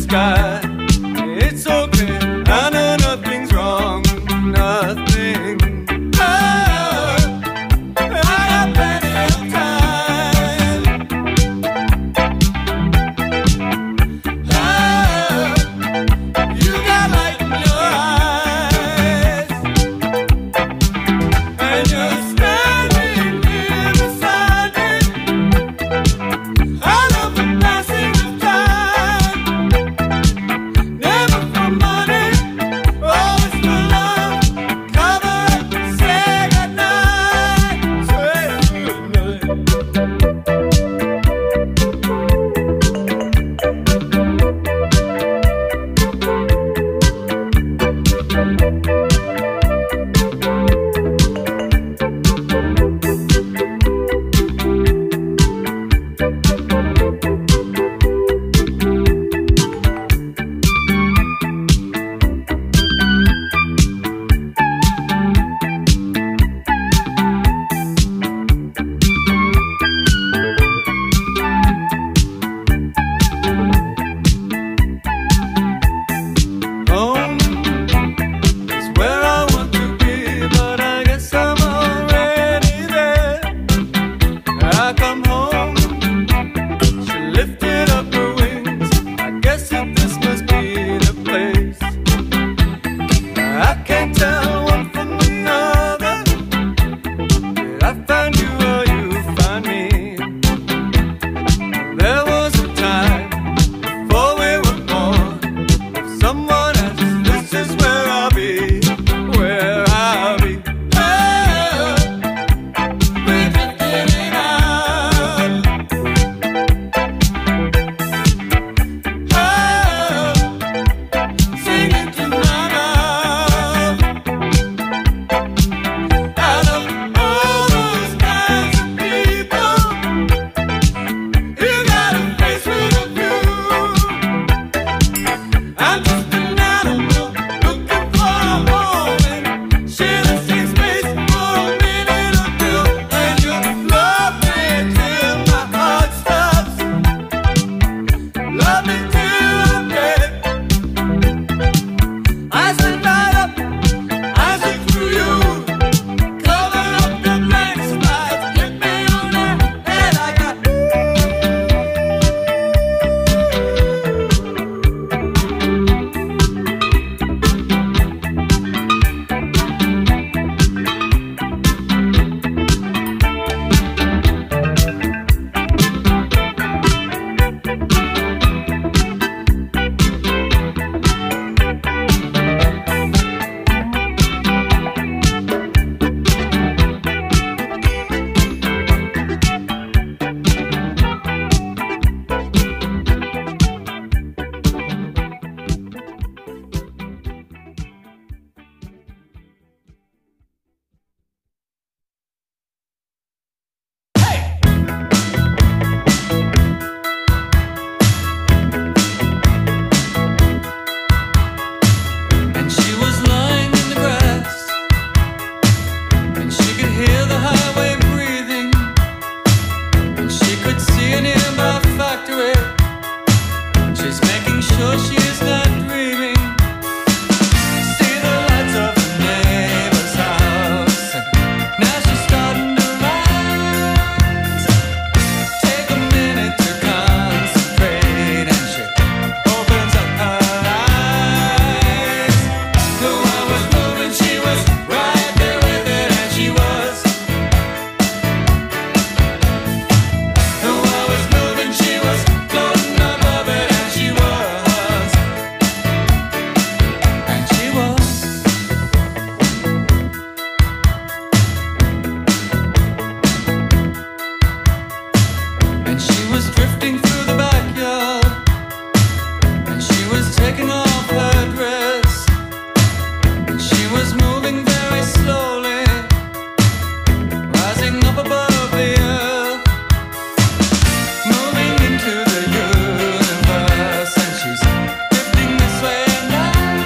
sky. It's so clear, I know nothing's wrong, nothing. Oh, I got plenty of time. Oh, you got light in your eyes, and you're standing here beside me. I love the passing of time, never for money, always for love. Cover up and say goodnight, say goodnight. Home is where I want to be, but I guess I'm already there. I come home, she lifted up her wings. I guess that this must be the place. I can't tell one from another. Did I find you or you find me? There was a time before we were born. If someone asks, this is where I'll be, where I'll be. Oh, we're drifting in out. Oh, singing to my love. Out of all those kinds of people, you got a face with a view. I'm just an animal looking for a home and share the same space for a minute or two. And you love me till my heart stops. Love me till I'm dead. I stand right up, I see through you. Cover up the blank spots, hit me on the head. I got And she was lying in the grass, and she could hear the highway breathing, and she could see a nearby factory. She's making sure she's not dreaming. See the lights of her neighbor's house, and now she's starting to rise. Take a minute to concentrate, and she opens up her eyes. The world was moving, she was right there with it, and she was. The world was moving, she was floating above it, and she was. And she was. And she was drifting through the backyard, and she was taking off her dress, and she was moving very slowly, rising up above the earth, moving into the universe. And she's drifting this way and out,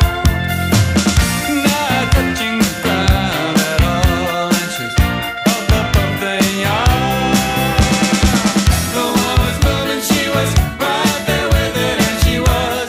not touching the ground at all. And she's up above the yard. The world was moving, she was right there with it, and she was.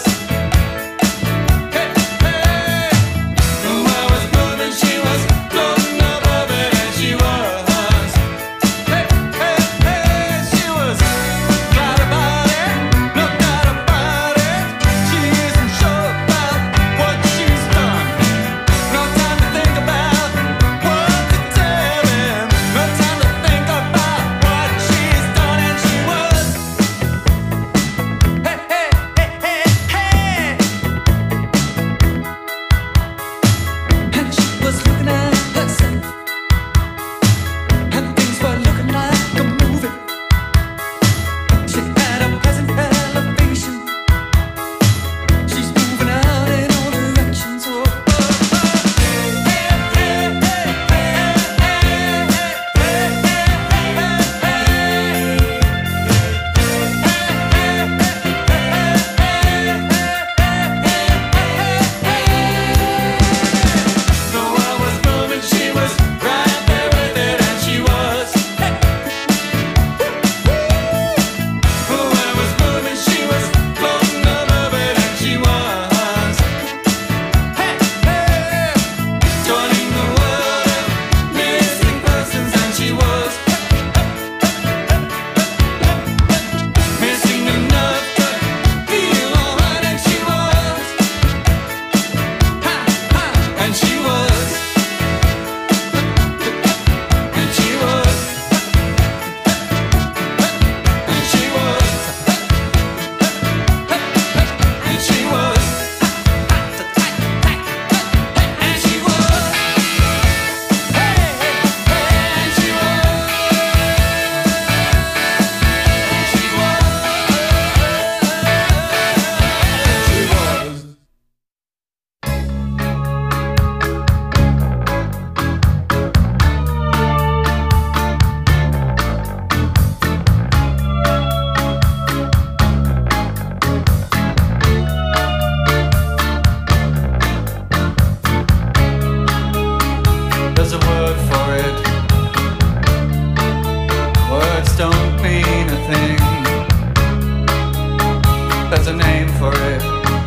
it.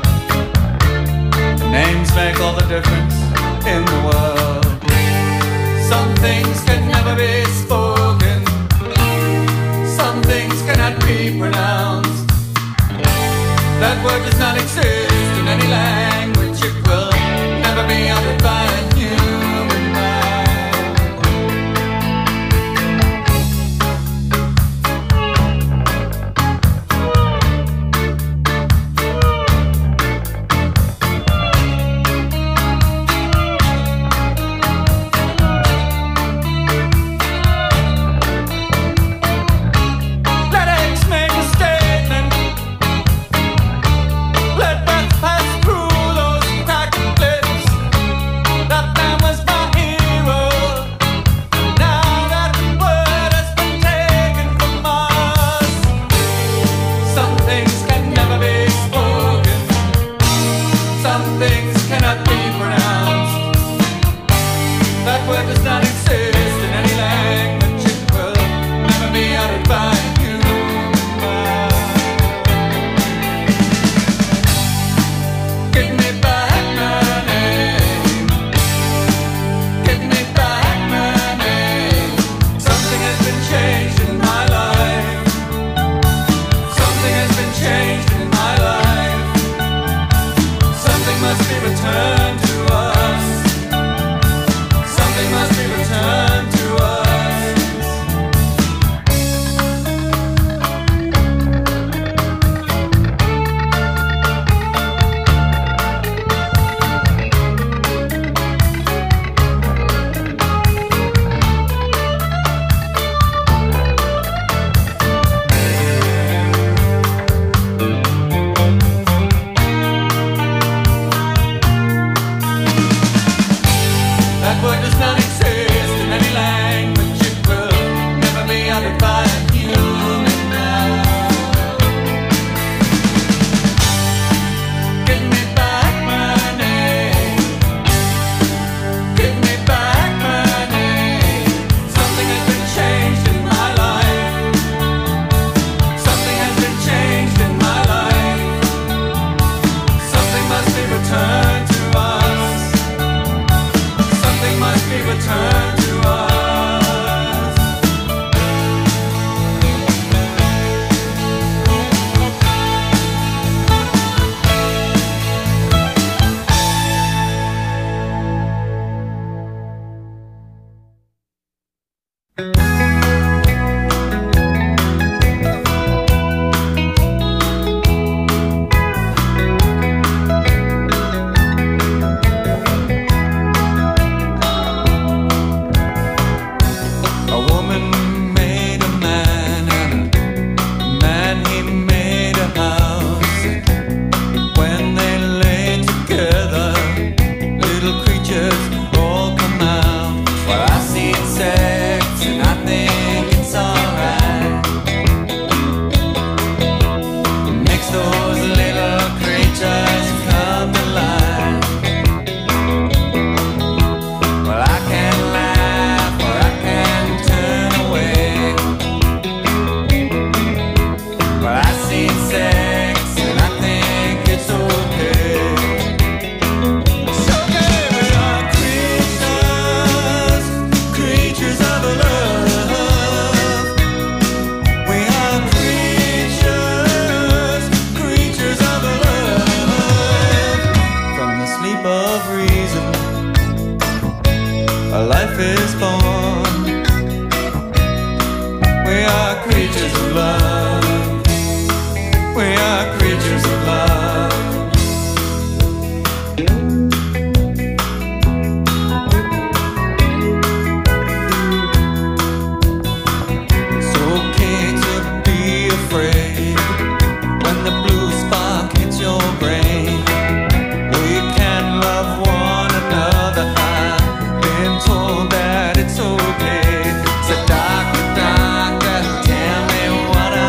Names make all the difference in the world. Some things can never be spoken, some things cannot be pronounced. That word does not exist in any language. It will never be uttered by a human mind. It's okay. So doctor, doctor, tell me what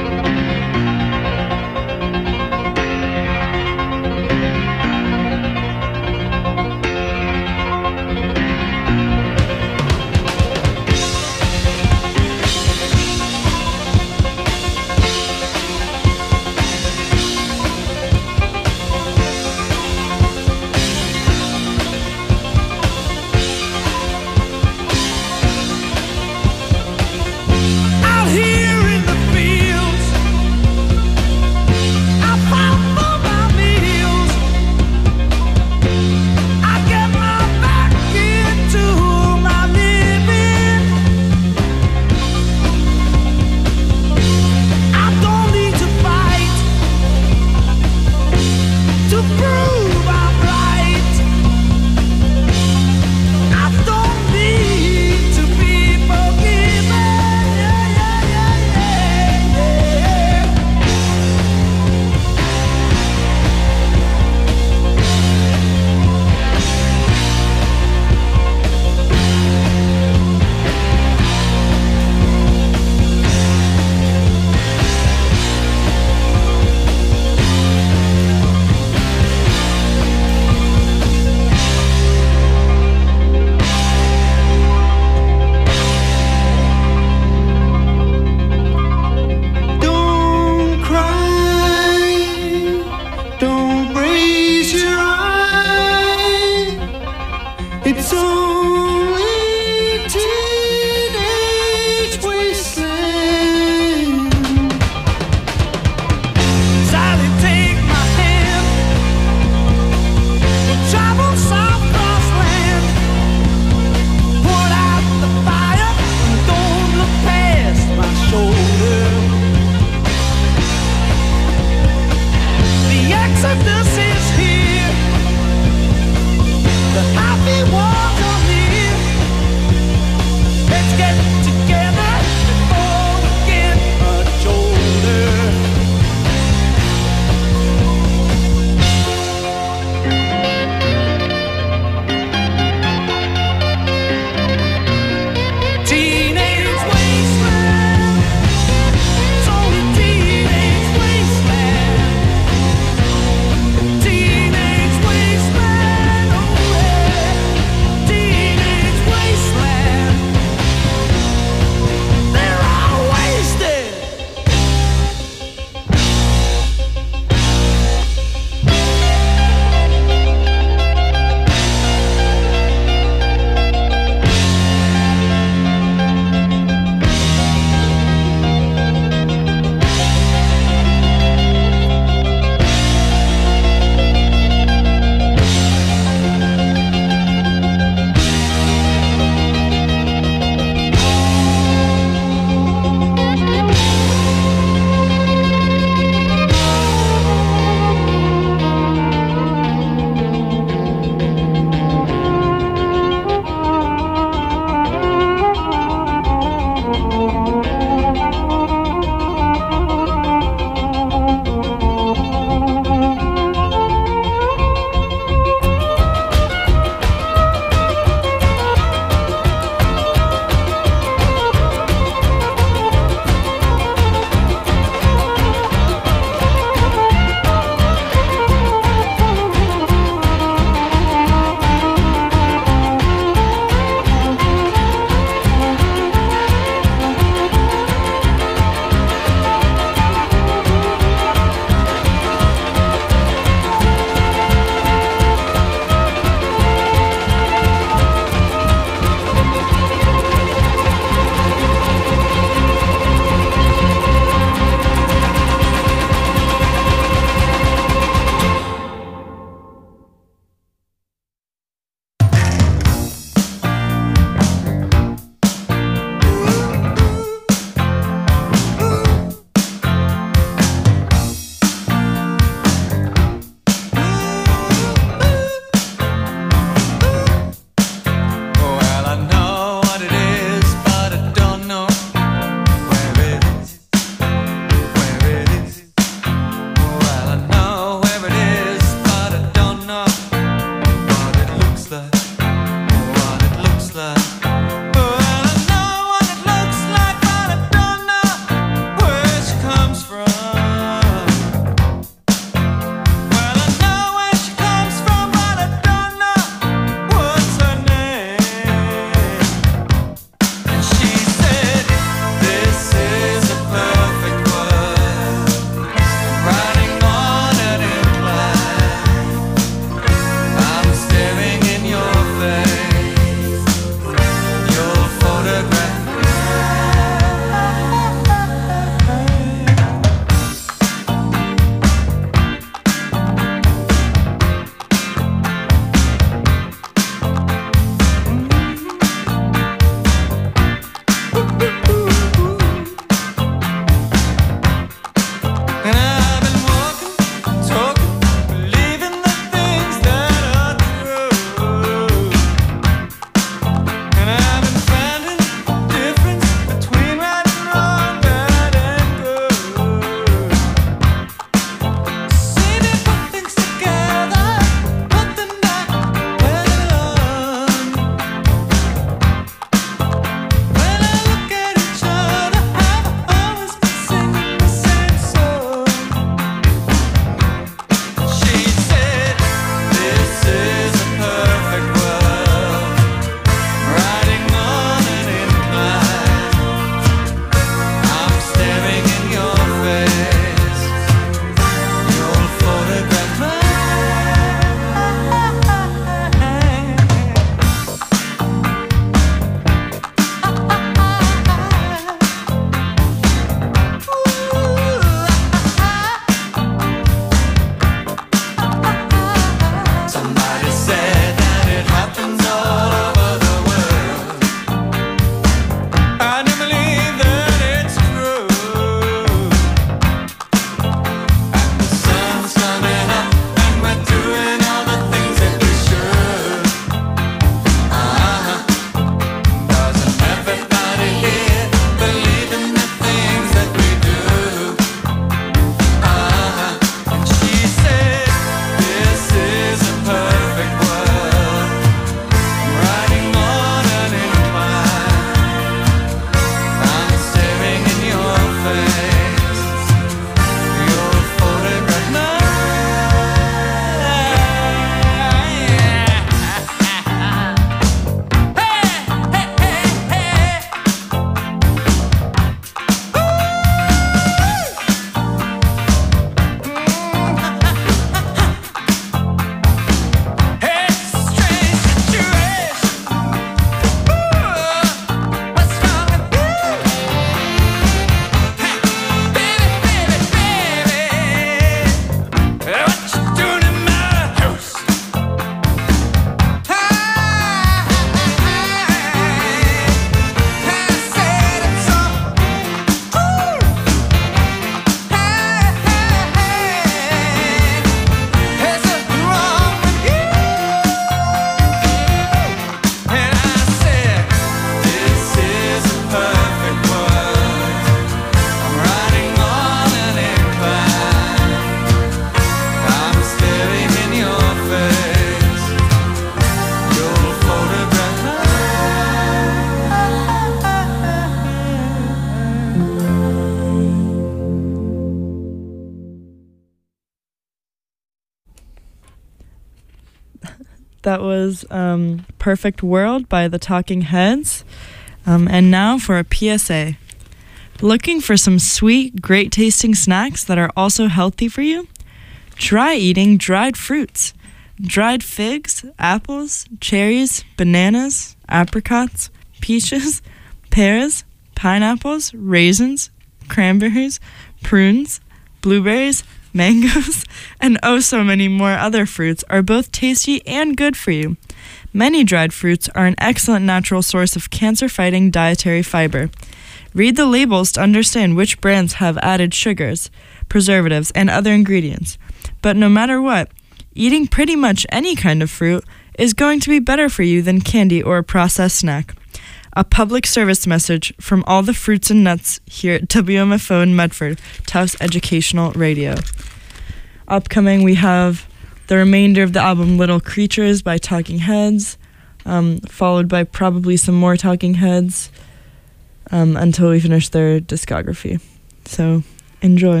That was Perfect World by the Talking Heads. And now for a PSA. Looking for some sweet, great-tasting snacks that are also healthy for you? Try eating dried fruits. Dried figs, apples, cherries, bananas, apricots, peaches, pears, pineapples, raisins, cranberries, prunes, blueberries, mangoes, and oh so many more other fruits are both tasty and good for you. Many dried fruits are an excellent natural source of cancer-fighting dietary fiber. Read the labels to understand which brands have added sugars, preservatives, and other ingredients. But no matter what, eating pretty much any kind of fruit is going to be better for you than candy or a processed snack. A public service message from all the fruits and nuts here at WMFO in Medford, Taos Educational Radio. Upcoming, we have the remainder of the album Little Creatures by Talking Heads, followed by probably some more Talking Heads until we finish their discography. So, enjoy.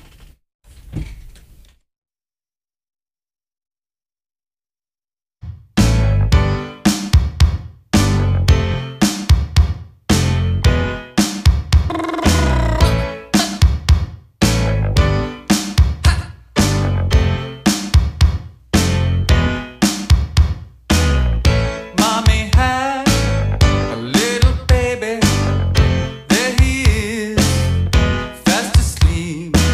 Mommy had a little baby. There he is, fast asleep.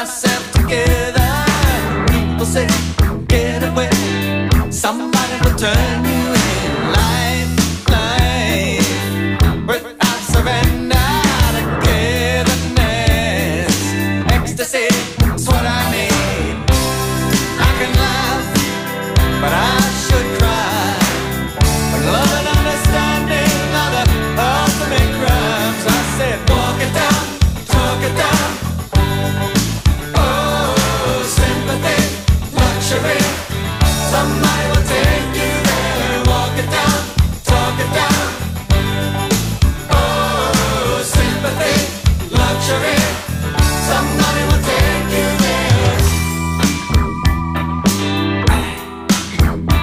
myself together. People say, get away. Somebody will turn you in. Life, life, without surrender. Togetherness, ecstasy is what I need. I can laugh, but I should cry. When love and understanding are the ultimate crimes, I said, walk it down, talk it down. Oh, sympathy, luxury. Somebody will take you there. Walk it down, talk it down. Oh, sympathy, luxury. Somebody will take you there.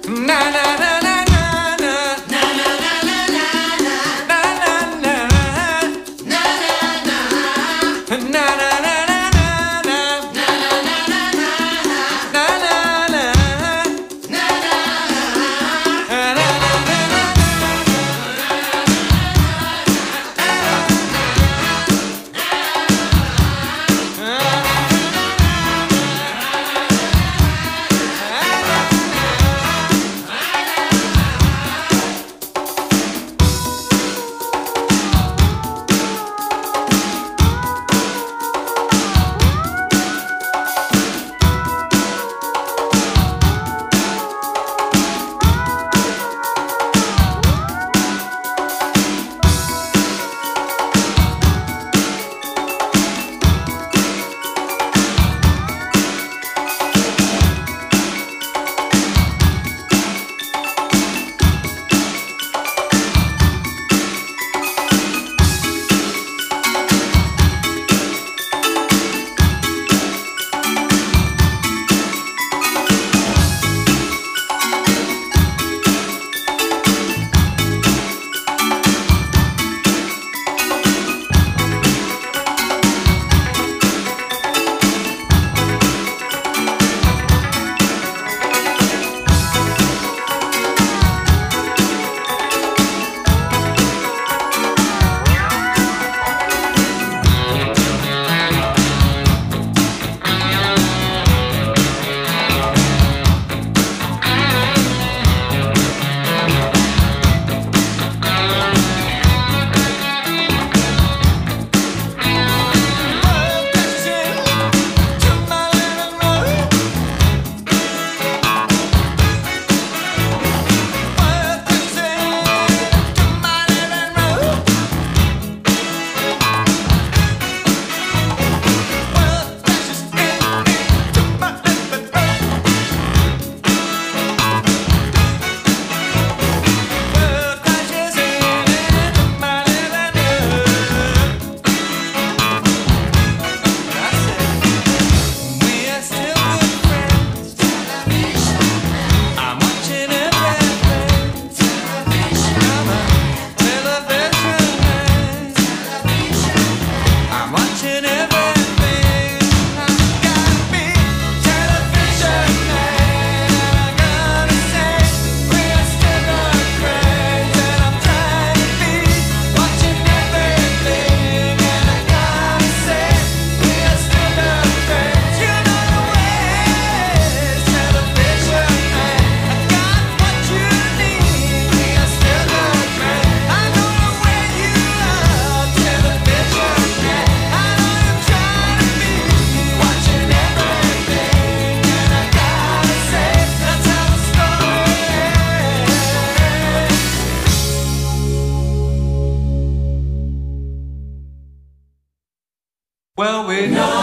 Well, we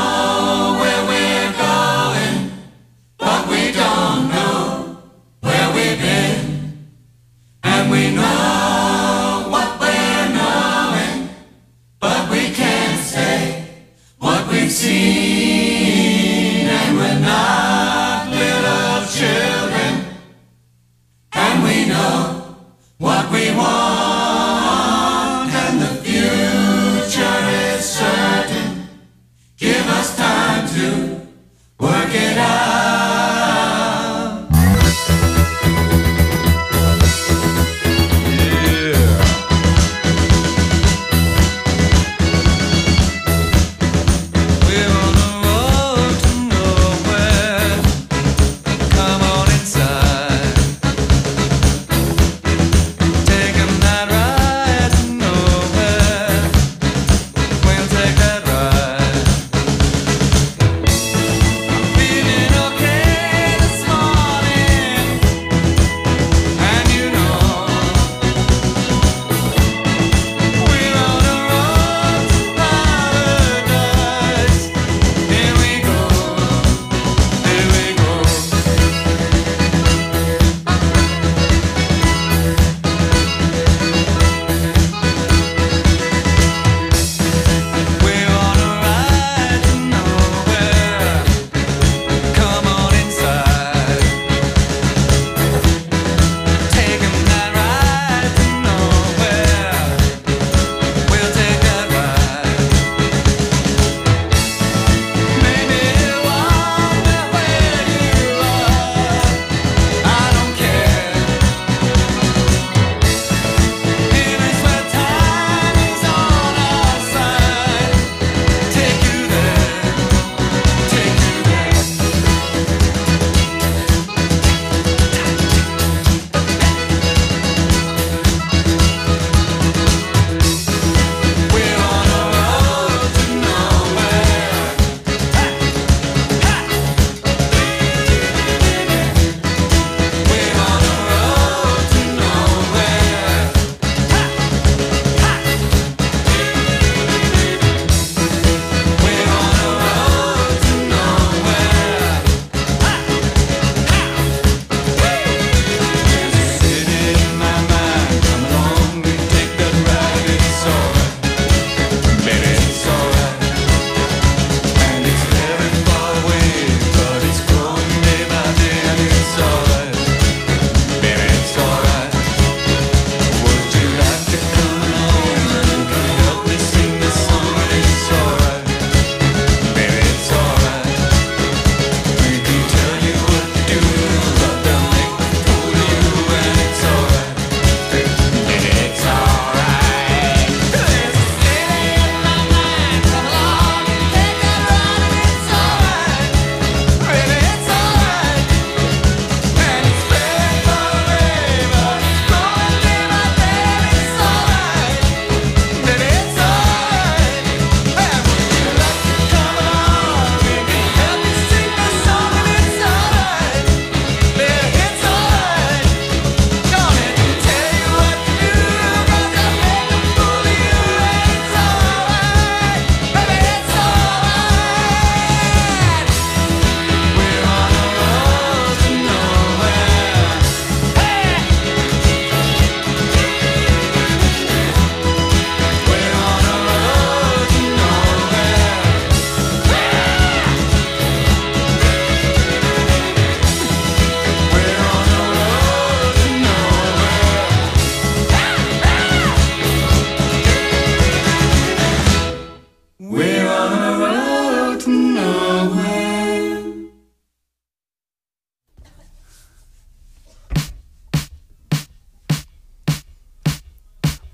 know where we're going, but we don't know where we've been. And we know what we're knowing, but we can't say what we've seen. And we're not little children, and we know what we want, and the future is certain. Give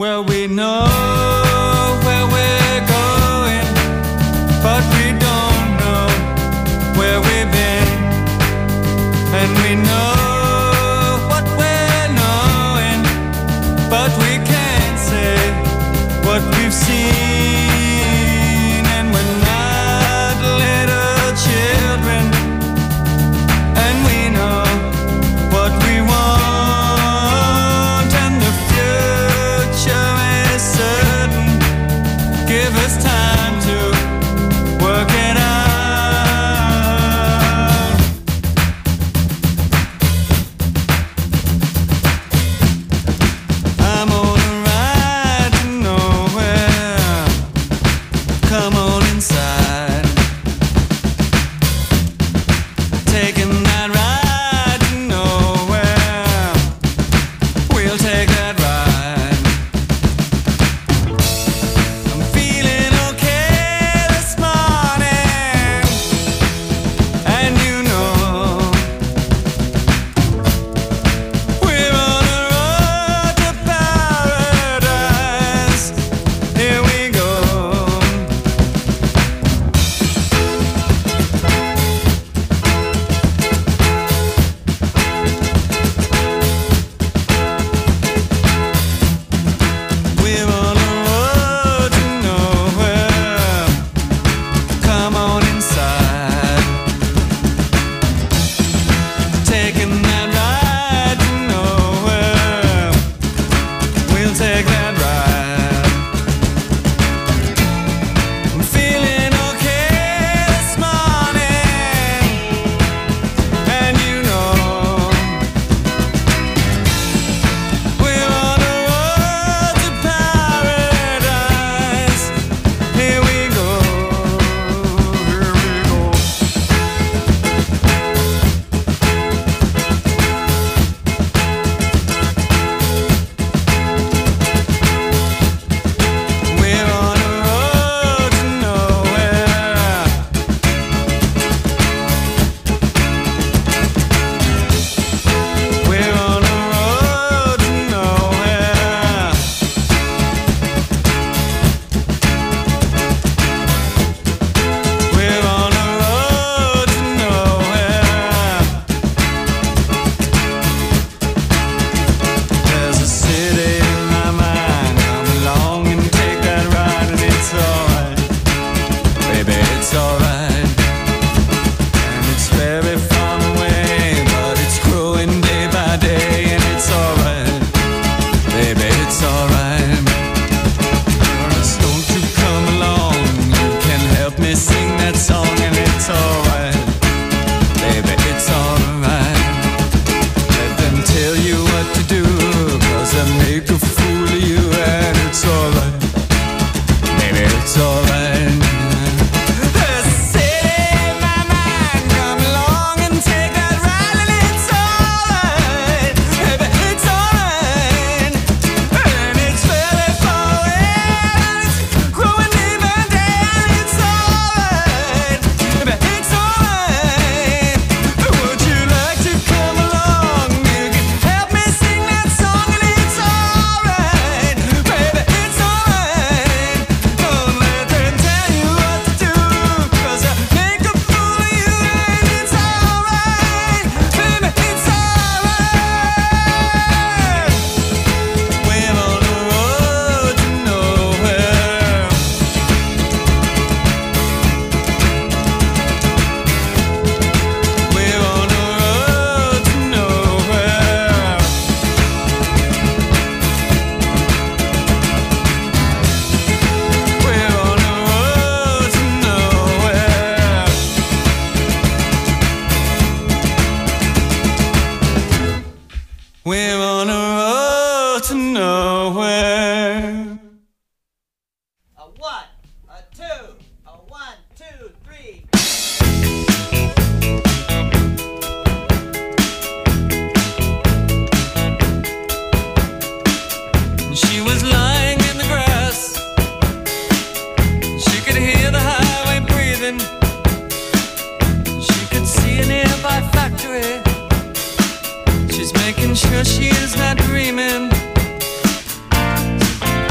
Well, we know where we're going, but we don't know where we've been. And we know what we're knowing, but we can't say what we've seen. And we're not little children, and we know what we want, and the future is certain. Give us time to work it out. I'm on a ride to nowhere. Come on inside. Taking that ride to nowhere. We'll take that ride. I'm feeling okay this morning, and you know we're on a road to paradise. Here we go. We're on a road to nowhere. Come on inside. Taking that ride to nowhere. We'll take that ride. I'm feeling okay this morning, and you know we're on a road to paradise. Here we go. Here we go. We're on a road to nowhere. We're on a road to nowhere. We're on a road to nowhere. There's a city in my mind. Come along and take that ride, and it's alright. Baby, it's alright. And it's very far away, but it's growing day by day, and it's alright. Baby, it's alright. Just don't you come along. You can help me sing that song, and it's alright. Baby, it's alright. Let them tell you what to do, 'cause they make a fool of you, and it's alright. Baby, it's alright. There's a city in my mind. Come along and take that ride, and it's alright. Baby, it's alright. And it's very far away, and it's growing day by day, and it's alright. Baby, it's alright. Would you like to come along? You can help me sing that song, and it's alright. Baby, it's alright. Don't let them tell you what to do, 'cause they make a fool of you, and it's alright. Baby, it's alright. We're on a road to nowhere. We're on a road to nowhere. We're on a road to nowhere. We're on a road to nowhere. A one, a two, a 1, 2, 3. She was lying in the grass. She could hear the highway breathing. She could see a nearby factory. She's making sure she is not dreaming.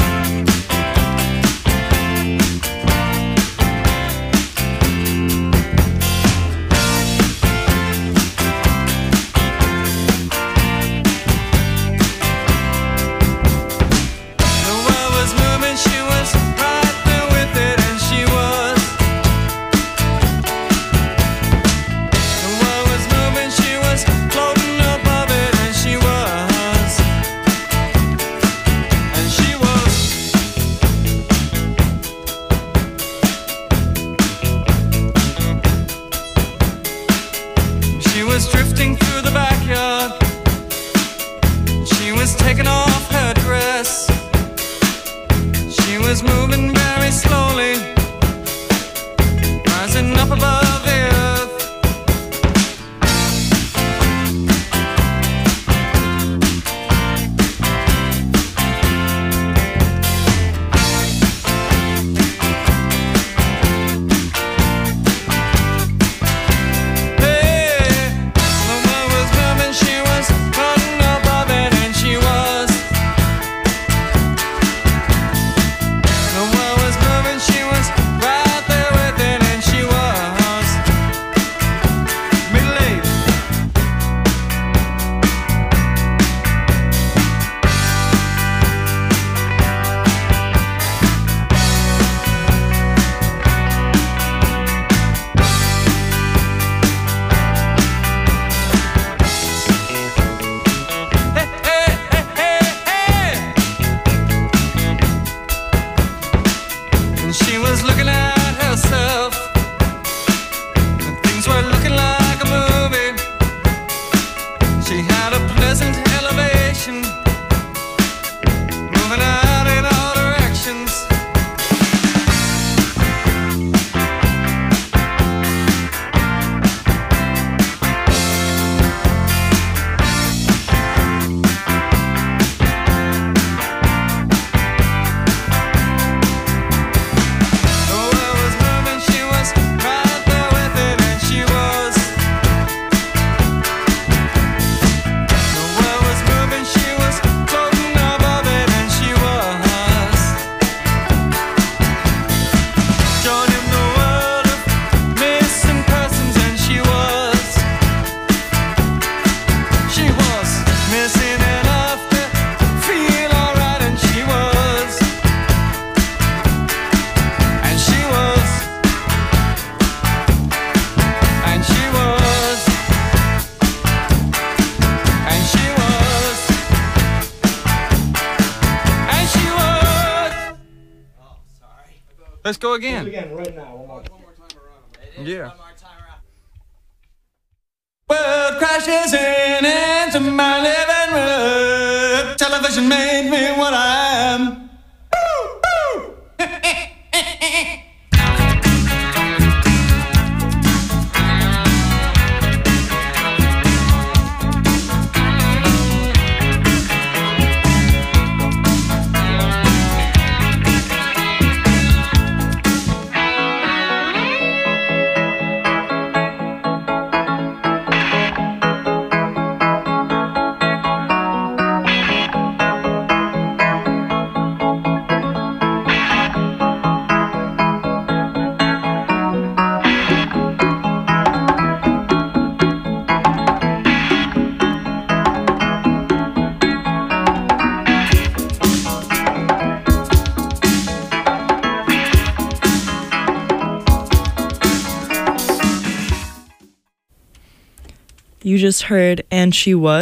She had a pleasant elevation, moving out in all directions. Let's go again. Again, right now. One more time It is Yeah. one more time around. World crashes in into my living room. Television made me what I am. You just heard And She Was